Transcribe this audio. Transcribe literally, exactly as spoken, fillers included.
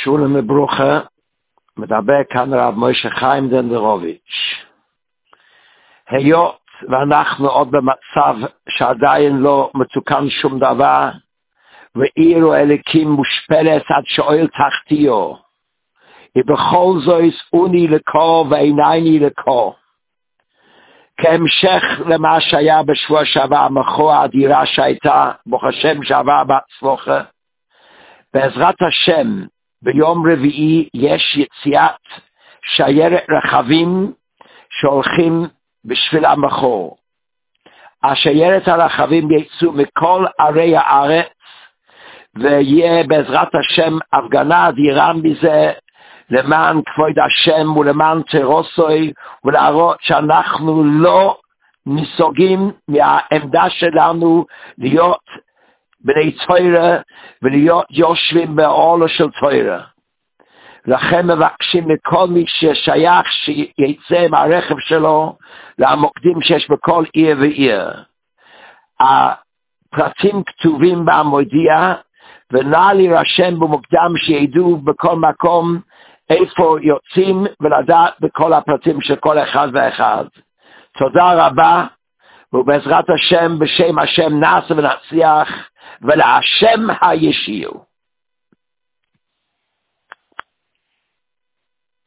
שולם וברוכה, מדבר כאן רב מוישה חיים דנדרוביץ'. היות ואנחנו עוד במצב שעדיין לא מתוקן שום דבר, ועירו אליקים מושפלת עד שואל תחתיו, ובכל זאת אוני לקו ועינייני לקו. כהמשך למה שהיה בשבוע שעבר, מחו האדירה שהייתה, ברוך השם שעבר בהצלחה, בעזרת השם, ביום רביעי יש יציאת שיירת רכבים שהולכים בשביל המחור. השיירת הרכבים יצאו מכל ערי הארץ, ויהיה בעזרת השם הפגנה אדירה מזה, למען כבוד השם ולמען תרוסוי, ולהראות שאנחנו לא נסוגים מהעמדה שלנו להיות בני תורה ולהיות יושבים בעולו של תורה. לכן מבקשים מכל מי ששייך שיצא מהרכב שלו למוקדים שיש בכל עיר ועיר. הפרטים כתובים במודיע, ונא להירשם במוקדם שידעו בכל מקום איפה יוצאים ולדעת בכל הפרטים של כל אחד ואחד. תודה רבה, ובעזרת השם בשם השם נעשה ונצליח, ולהשם הישיר.